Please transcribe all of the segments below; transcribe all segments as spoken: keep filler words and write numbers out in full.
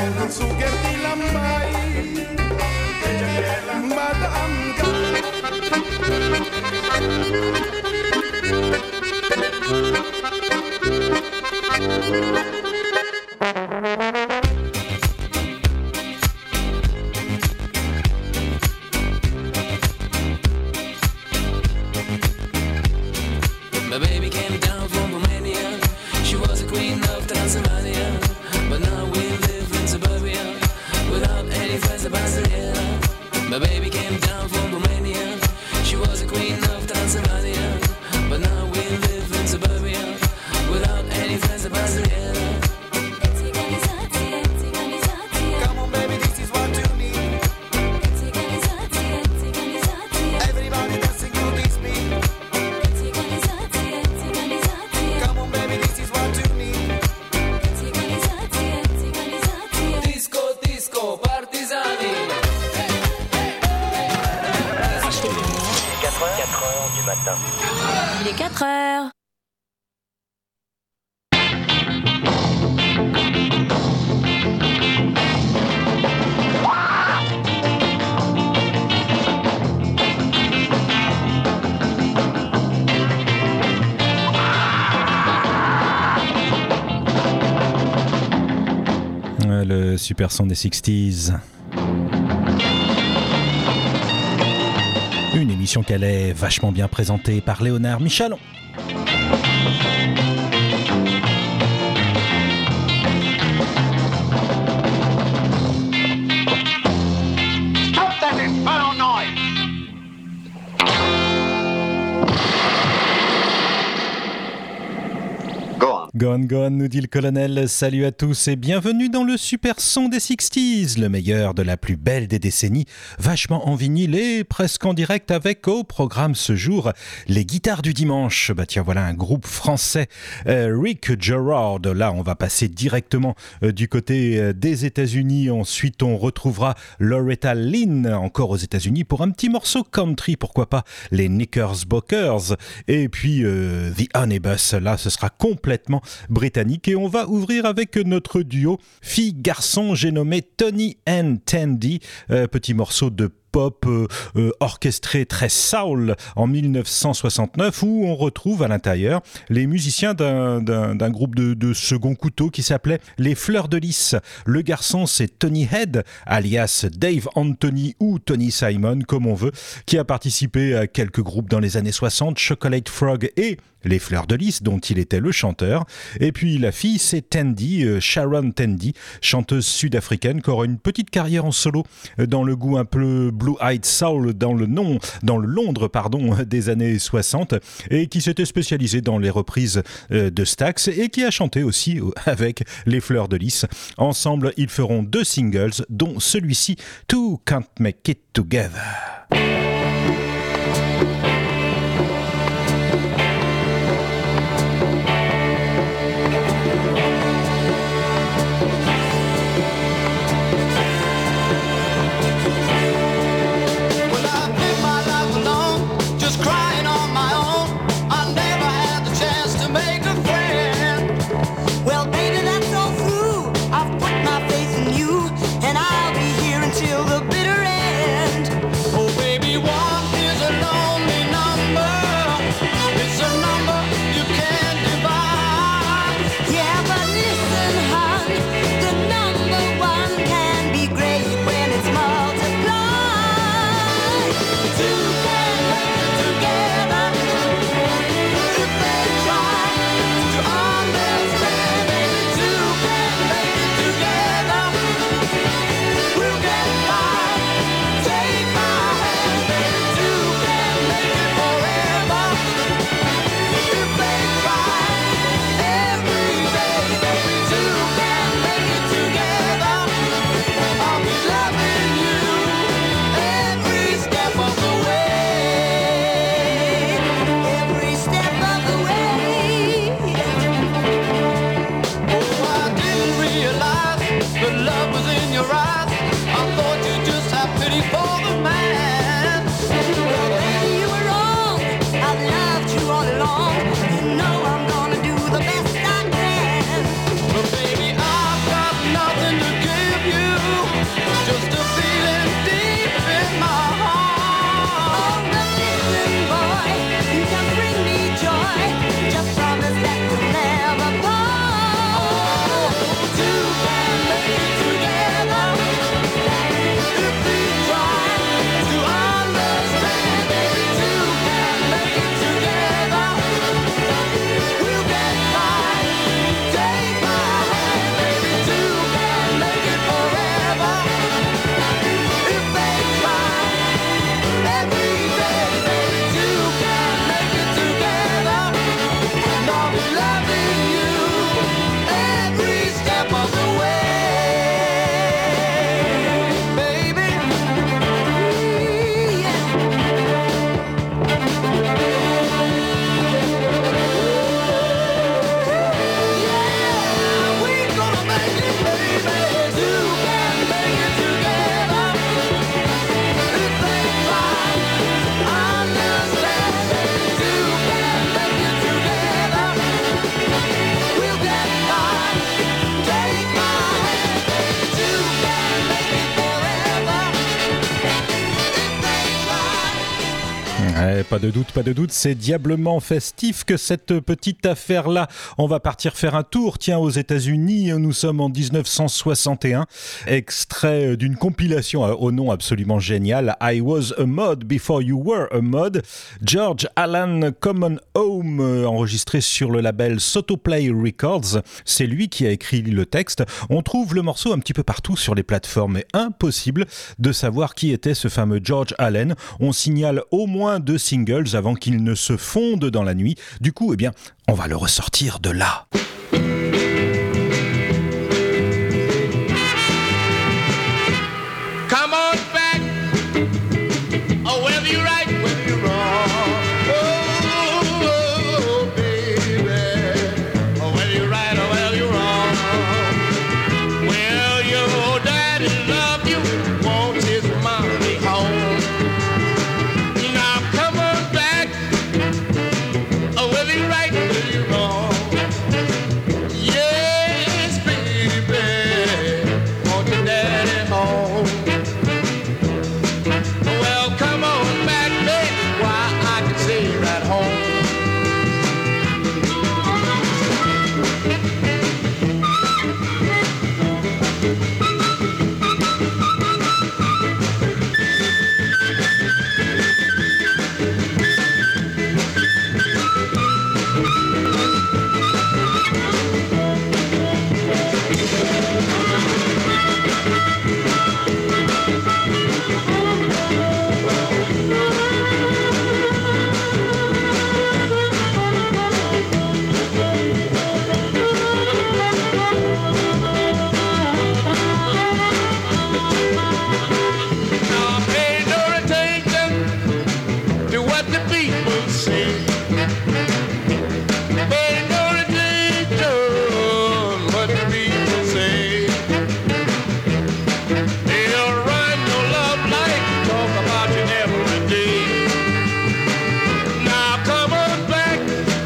My baby came down from Romania. She was a queen of Tasmania, but now we live in suburbia without any friends of Brasilia. My baby came down from Romania. She was a queen of Tasmania, but now we live in suburbia without any friends of Brasilia. Come on, baby, this is what you need. Everybody dancing to this beat. Come on, baby, this is what you need. Disco, disco, partisani. quatre heures du matin. Il est quatre heures. Le super son des sixties. Une émission qu'elle est vachement bien présentée par Léonard Michalon. Stop that infernal noise! Go on. Go on, go on, nous dit le colonel. Salut à tous et bienvenue dans le super son des sixties, le meilleur de la plus belle des décennies, vachement en vinyle et presque en direct avec au programme ce jour les guitares du dimanche. Bah tiens, voilà un groupe français, euh, Rick Gerard. Là, on va passer directement euh, du côté euh, des États-Unis. Ensuite, on retrouvera Loretta Lynn, encore aux États-Unis, pour un petit morceau country, pourquoi pas les Knickerbockers. Et puis euh, The Honeybus, là, ce sera complètement britannique et on va ouvrir avec notre duo fille-garçon, j'ai nommé Tony and Tandy, euh, petit morceau de pop euh, euh, orchestré très soul en dix-neuf cent soixante-neuf où on retrouve à l'intérieur les musiciens d'un, d'un, d'un groupe de, de second couteau qui s'appelait les Fleurs de Lys. Le garçon c'est Tony Head alias Dave Anthony ou Tony Simon comme on veut, qui a participé à quelques groupes dans les années soixante, Chocolate Frog et les Fleurs de Lys, dont il était le chanteur. Et puis la fille, c'est Tandy, euh, Sharon Tandy, chanteuse sud-africaine, qui aura une petite carrière en solo euh, dans le goût un peu blue-eyed soul dans le nom, dans le Londres, pardon, des années soixante, et qui s'était spécialisée dans les reprises euh, de Stax et qui a chanté aussi euh, avec les Fleurs de Lys. Ensemble, ils feront deux singles, dont celui-ci, Two Can't Make It Together. Till the bitter end. Oh baby, pas de doute, pas de doute, c'est diablement festif que cette petite affaire-là. On va partir faire un tour, tiens, aux États-Unis. Nous sommes en dix-neuf cent soixante et un. Extrait d'une compilation au nom absolument génial. I was a mod before you were a mod. George Alan Common Home, enregistré sur le label Sotoplay Records. C'est lui qui a écrit le texte. On trouve le morceau un petit peu partout sur les plateformes, mais impossible de savoir qui était ce fameux George Allen. On signale au moins deux singles avant qu'il ne se fonde dans la nuit. Du coup, eh bien, on va le ressortir de là. Come on back, oh, whether you're right, whether you're wrong. Oh, oh, baby, oh, whether you're right or whether you're wrong. Well, your daddy loved you, wants his mommy home. Now come on back, oh, whether you're right, whether you're wrong. Yes, baby, want your daddy home. Well, come on back, baby, why I can stay right home. Now pay no attention to what the people say. Pay no attention to what the people say. They'll run your love life, talk about you every day. Now come on back.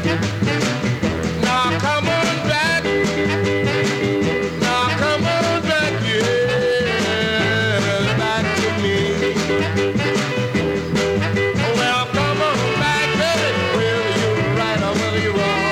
Now come on back. Now come on back, yeah, back to me. Well, come on back, baby, whether you're right or whether you're wrong.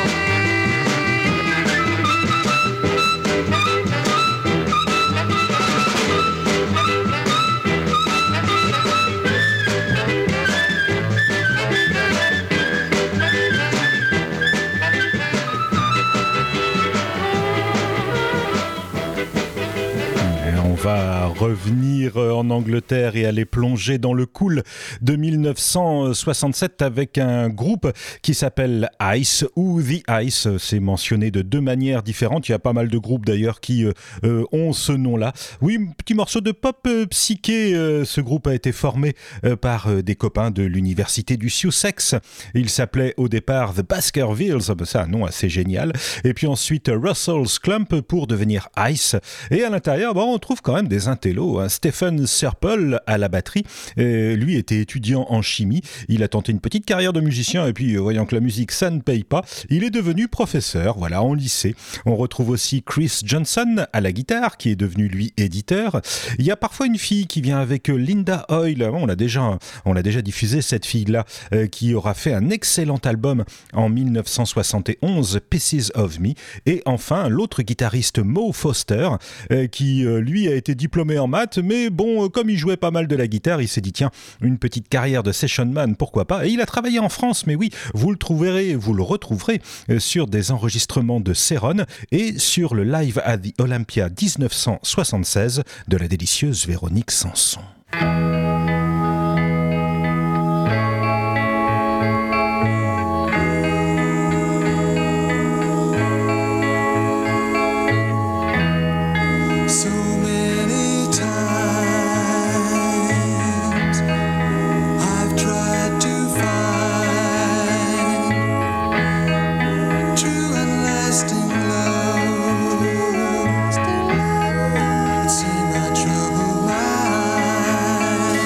Et on va revenir en Angleterre et aller plonger dans le cool de dix-neuf cent soixante-sept avec un groupe qui s'appelle Ice ou The Ice. C'est mentionné de deux manières différentes. Il y a pas mal de groupes d'ailleurs qui euh, ont ce nom-là. Oui, petit morceau de pop euh, psyché. Euh, ce groupe a été formé euh, par euh, des copains de l'université du Sussex. Il s'appelait au départ The Baskervilles. C'est un nom assez génial. Et puis ensuite Russell's Clump pour devenir Ice. Et à l'intérieur, bon, on trouve quand même des intellos. Hein. Stephen Serple à la batterie. Euh, lui était étudiant en chimie. Il a tenté une petite carrière de musicien et puis, euh, voyant que la musique, ça ne paye pas, il est devenu professeur, voilà, en lycée. On retrouve aussi Chris Johnson à la guitare, qui est devenu, lui, éditeur. Il y a parfois une fille qui vient avec Linda Hoyle. On l'a déjà, on l'a déjà diffusé, cette fille-là, euh, qui aura fait un excellent album en dix-neuf cent soixante et onze, Pieces of Me. Et enfin, l'autre guitariste, Mo Foster, euh, qui, euh, lui, a été diplômé en maths, mais bon, euh, comme il jouait pas mal de la guitare, il s'est dit, tiens, une petite carrière de session man, pourquoi pas. Et il a travaillé en France, mais oui, vous le trouverez, vous le retrouverez euh, sur des enregistrements de Céron et sur le Live at the Olympia dix-neuf cent soixante-seize de la délicieuse Véronique Sanson. So many times I've tried to find true and lasting love. It seemed my troubled mind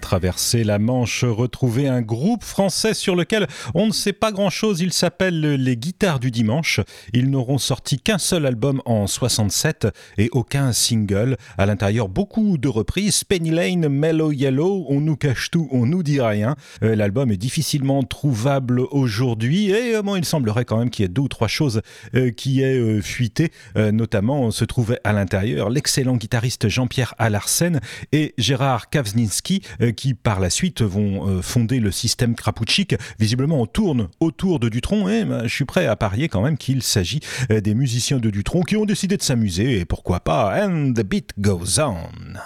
traverser la Manche, retrouver un groupe français sur lequel on ne sait pas grand-chose. Il s'appelle Les Guitares du Dimanche. Ils n'auront sorti qu'un seul album en soixante-sept et aucun single. À l'intérieur, beaucoup de reprises. Penny Lane, Mellow Yellow, On nous cache tout, on nous dit rien. Euh, l'album est difficilement trouvable aujourd'hui et euh, bon, il semblerait quand même qu'il y ait deux ou trois choses euh, qui aient euh, fuité. Euh, notamment, se trouvait à l'intérieur l'excellent guitariste Jean-Pierre Alarsen et Gérard Kawczynski euh, qui par la suite vont euh, fonder le système Krapoutchik. Visiblement on tourne autour de Dutronc et ben, je suis prêt à parier quand même qu'il s'agit euh, des musiciens de Dutronc qui ont décidé de s'amuser et pourquoi pas And the Beat Goes On.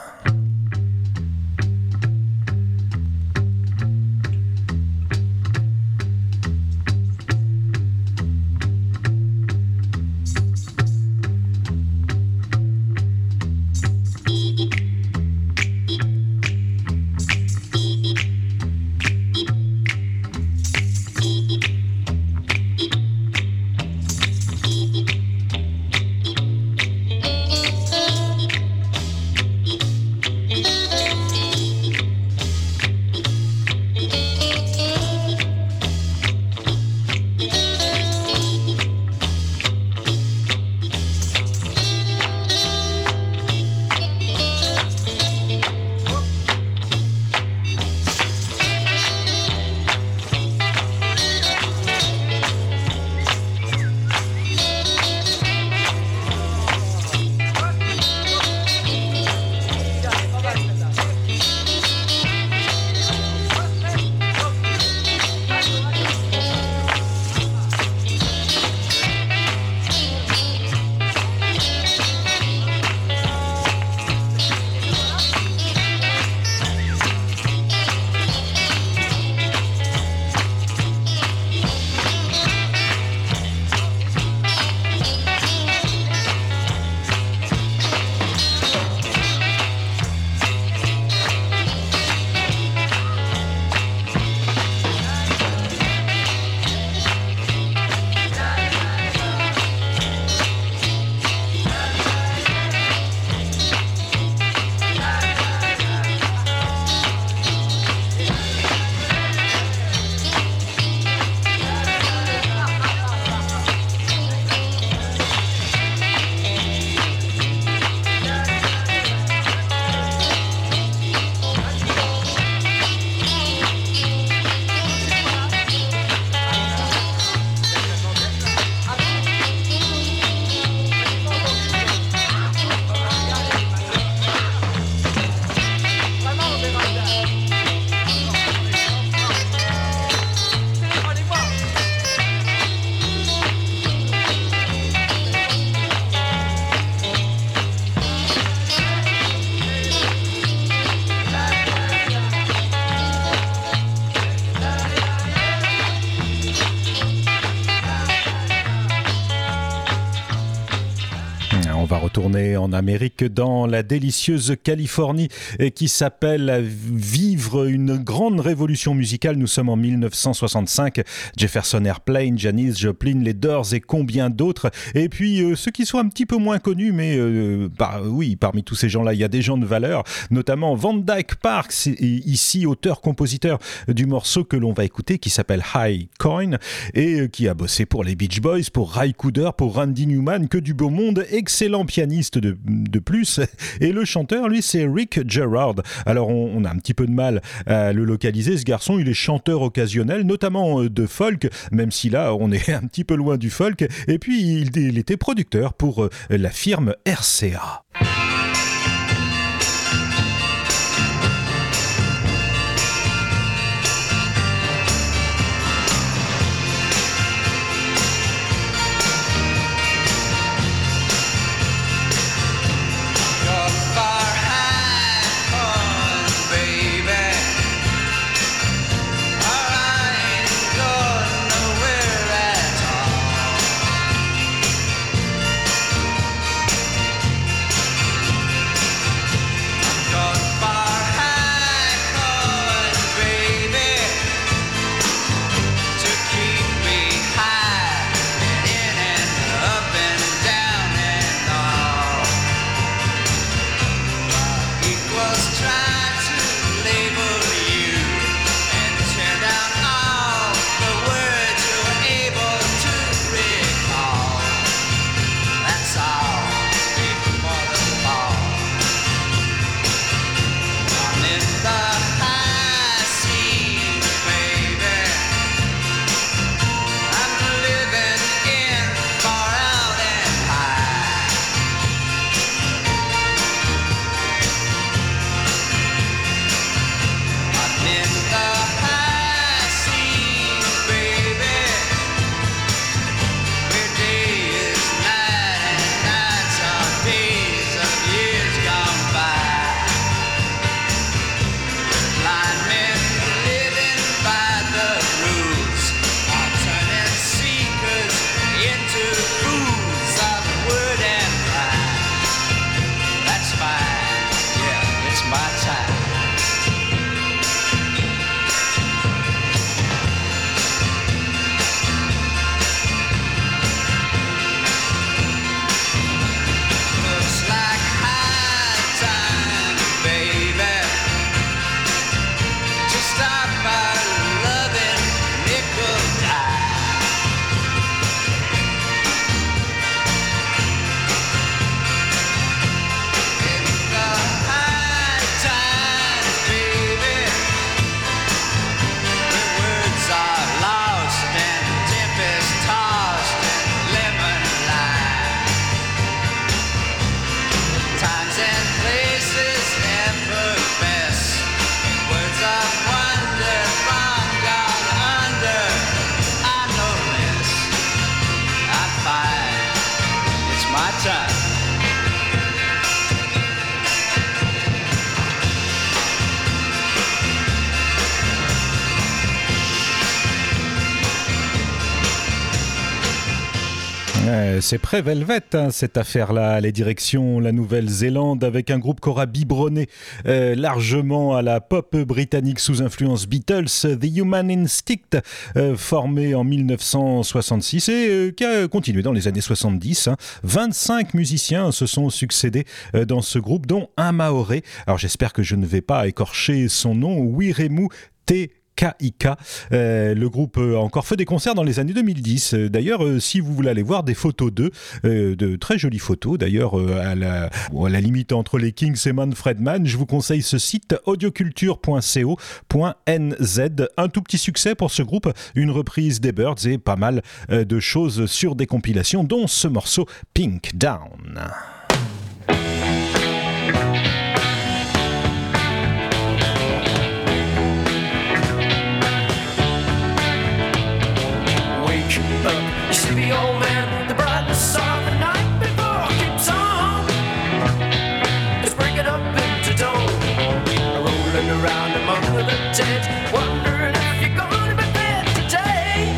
Retourner en Amérique dans la délicieuse Californie qui s'appelle Vivre une grande révolution musicale. Nous sommes en mille neuf cent soixante-cinq. Jefferson Airplane, Janis Joplin, les Doors et combien d'autres. Et puis euh, ceux qui sont un petit peu moins connus, mais euh, bah, oui, parmi tous ces gens-là, il y a des gens de valeur, notamment Van Dyke Parks, ici auteur-compositeur du morceau que l'on va écouter qui s'appelle High Coin et euh, qui a bossé pour les Beach Boys, pour Ry Cooder, pour Randy Newman, que du beau monde, excellent pianiste de, de plus, et le chanteur lui c'est Rick Gerard. Alors on, on a un petit peu de mal à le localiser, ce garçon, il est chanteur occasionnel, notamment de folk, même si là on est un petit peu loin du folk, et puis il, il était producteur pour la firme R C A. Thank side. Ouais, c'est pré-Velvet, hein, cette affaire-là, les directions la Nouvelle-Zélande avec un groupe qui aura biberonné euh, largement à la pop britannique sous influence Beatles, The Human Instinct, euh, formé en dix-neuf cent soixante-six et euh, qui a continué dans les années soixante-dix. Hein. vingt-cinq musiciens se sont succédés euh, dans ce groupe, dont un Maoré. Alors j'espère que je ne vais pas écorcher son nom, Wiremu Te K I K. Euh, le groupe a encore fait des concerts dans les années deux mille dix. D'ailleurs, euh, si vous voulez aller voir des photos d'eux, euh, de très jolies photos, d'ailleurs, euh, à, la, bon, à la limite entre les Kings et Manfred Mann, je vous conseille ce site audioculture point co point n z. Un tout petit succès pour ce groupe, une reprise des Byrds et pas mal euh, de choses sur des compilations, dont ce morceau Pink Down. You sleepy old man, the brightness of the night before keeps on. It's breaking up into dawn, rolling around among the dead, wondering if you're gonna be fed today.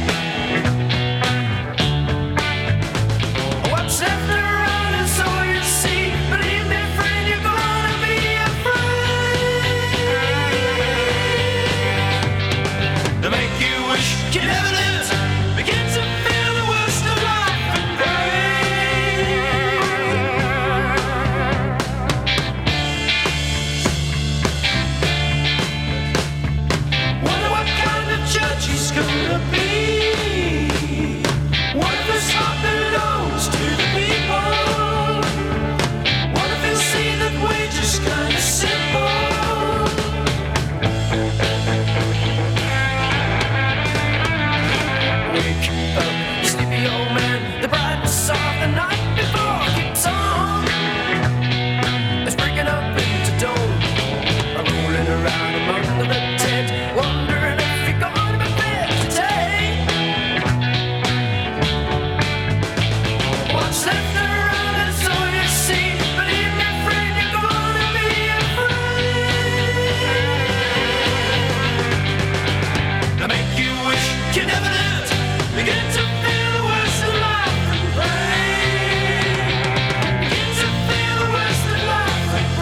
What's left around is all you see. Believe me, friend, you're gonna be afraid. They make you wish you never lived. Begin to feel the worst of life and pain. Wonder what kind of judge he's gonna be. What if his heart belongs to the people? What if he'll see that we're just kind of simple? Wake up, sleepy old man. The brightness of the night before keeps on. It's breaking up into dawn, rolling around among the dead, wondering if you're gonna be fed today. What's left around is all you see. Believe me, friend, you're gonna be afraid. They make you wish you never lived. Begin to feel the worst of life and pain. Begin to feel the worst of life and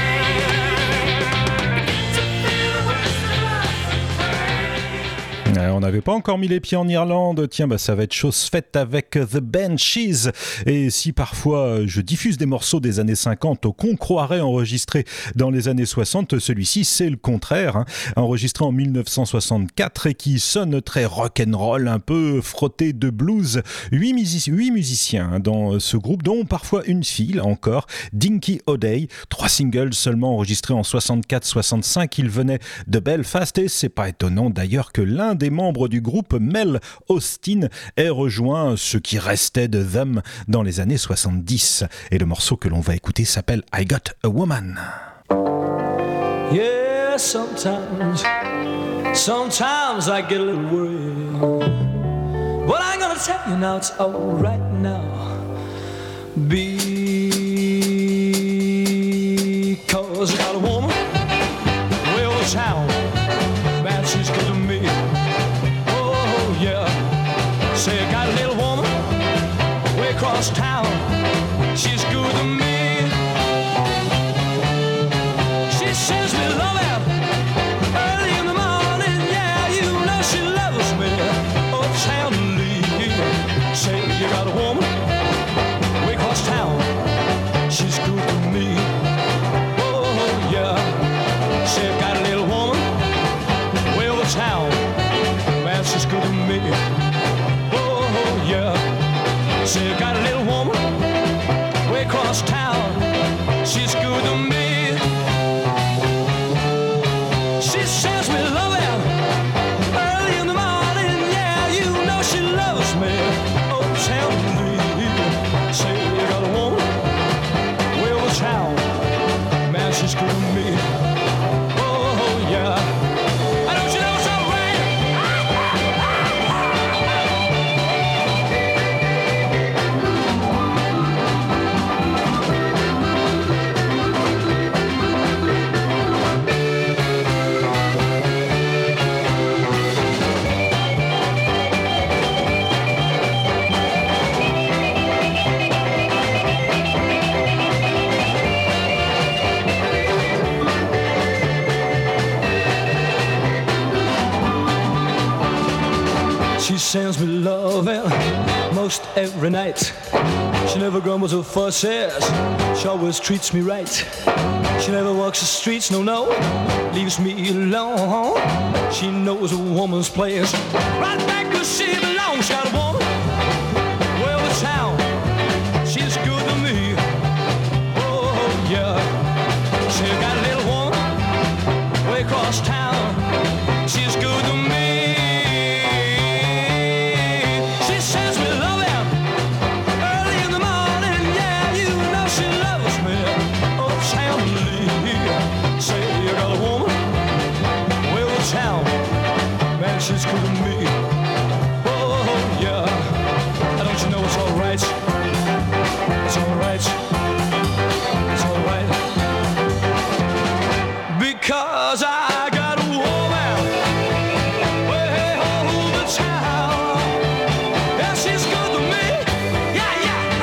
pain. Begin to feel the worst of life and pain. Euh, on n'avait pas encore mis les pieds en Irlande, tiens bah ça va être chose faite avec The Banshees. Et si parfois je diffuse des morceaux des années cinquante qu'on croirait enregistrés dans les années soixante, celui-ci c'est le contraire, hein, enregistré en dix-neuf cent soixante-quatre et qui sonne très rock'n'roll, un peu frotté de blues. Huit, music- huit musiciens hein, dans ce groupe, dont parfois une fille encore, Dinky O'Day. Trois singles seulement enregistrés en soixante-quatre soixante-cinq, il venait de Belfast et c'est pas étonnant d'ailleurs que l'un des membres du groupe, Mel Austin, ait rejoint ce qui restait de Them dans les années soixante-dix. Et le morceau que l'on va écouter s'appelle I Got a Woman. Yeah, sometimes, sometimes I get a little worried. But I'm gonna tell you now it's alright now. Because I got a woman, well, town, man, she's good to me. Oh, yeah. Say, I got a little woman way across town, she's good to me. She sends me love out early in the morning, yeah, you know she loves me. Uptown to leave. Say, you got a woman way across town, she's good to me. Oh, yeah. Say, I got a little woman way over town, man, she's good to me. Oh, yeah. Say, I got a little woman way across town, she's good to me. She sends me love out early in the morning, yeah, you know she loves me. Oh, tell me, say you got a woman way over town, man, she's good to me. Oh, yeah. I don't you know it's all right? She sends me love and most every night. She never grumbles or fusses, she always treats me right. She never walks the streets, no, no, leaves me alone. She knows a woman's place, right back where she belongs. Got a woman, well, the town, she's good to me. Oh, yeah. She got a little woman way across town, she's good to me. She sends me love him early in the morning, yeah, you know she loves me. Oh, family, say you got a woman, well, the town, man, she's good to me. Oh, yeah, don't you know it's alright, it's alright, it's alright, because I got a woman way over the town, and she's good to me, yeah, yeah,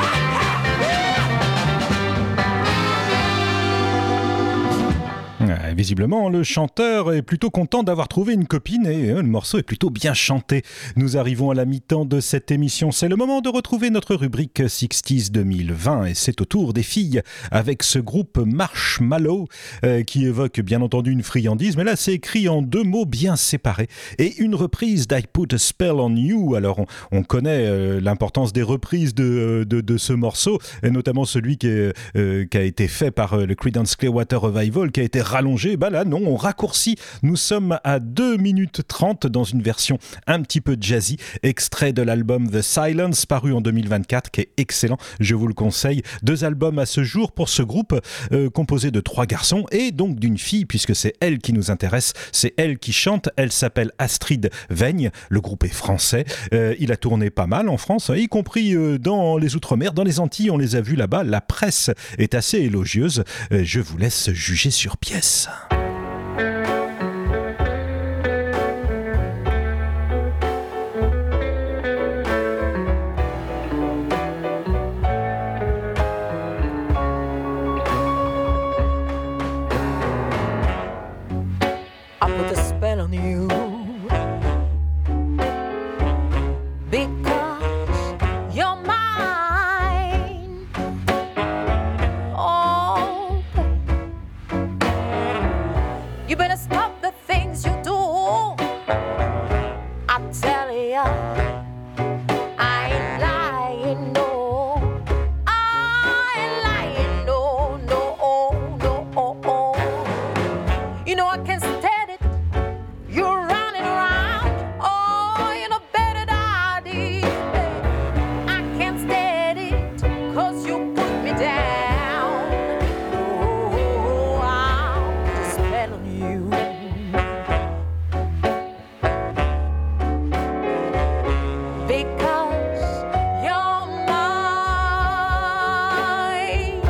Ah, visiblement, le chanteur est plutôt content d'avoir trouvé une copine et euh, le morceau est plutôt bien chanté. Nous arrivons à la mi-temps de cette émission. C'est le moment de retrouver notre rubrique sixties deux mille vingt et c'est au tour des filles avec ce groupe Marshmallow euh, qui évoque bien entendu une friandise, mais là c'est écrit en deux mots bien séparés et une reprise d'I Put a Spell on You. Alors on, on connaît euh, l'importance des reprises de, de, de ce morceau, et notamment celui qui, est, euh, qui a été fait par euh, le Creedence Clearwater Revival, qui a été rallongé. Bah là non, on raccourcit. Nous sommes à deux minutes trente dans une version un petit peu jazzy, extrait de l'album The Silence paru en deux mille vingt-quatre, qui est excellent, je vous le conseille. Deux albums à ce jour pour ce groupe euh, composé de trois garçons et donc d'une fille, puisque c'est elle qui nous intéresse, c'est elle qui chante. Elle s'appelle Astrid Veigne, le groupe est français, euh, il a tourné pas mal en France, y compris euh, dans les Outre-mer, dans les Antilles, on les a vus là-bas. La presse est assez élogieuse, euh, je vous laisse juger sur pièce. I put a spell on you because you're mine. Oh, you better stop the things you do. I tell ya, I ain't lying, no. I ain't lying, no, no, oh, no, oh, oh. You know I can't stand it. You're running around. Oh, you know better than I did. I can't stand it, cause you put me down. Oh, I'll put a spell on you. Because you're mine.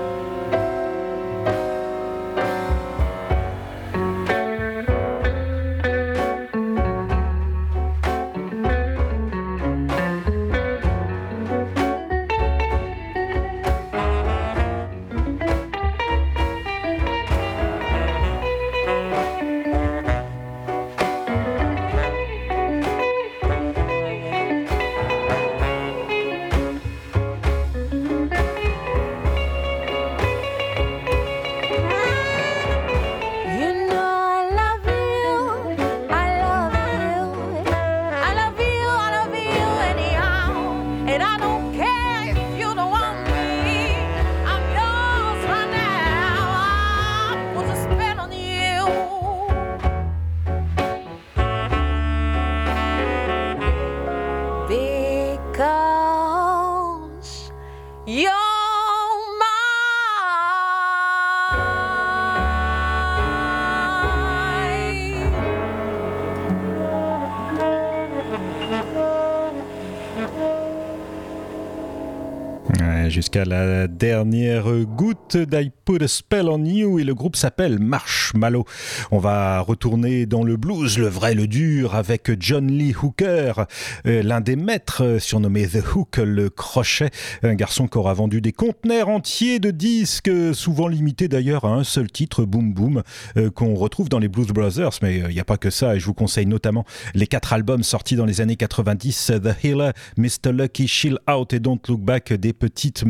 You know I love you, I love you, I love you, I love you anyhow. And I don't care if you don't want me, I'm yours right now. I put a spell on you. Because you're mine. Ouais, jusqu'à la dernière goutte d'I Put a Spell on You, et le groupe s'appelle Marshmallow. On va retourner dans le blues, le vrai, le dur, avec John Lee Hooker, euh, l'un des maîtres, surnommé The Hook, le crochet, un garçon qui aura vendu des conteneurs entiers de disques, souvent limités d'ailleurs à un seul titre, Boom Boom, euh, qu'on retrouve dans les Blues Brothers, mais il euh, n'y a pas que ça, et je vous conseille notamment les quatre albums sortis dans les années quatre-vingt-dix, The Healer, mister Lucky, Chill Out et Don't Look Back, des petites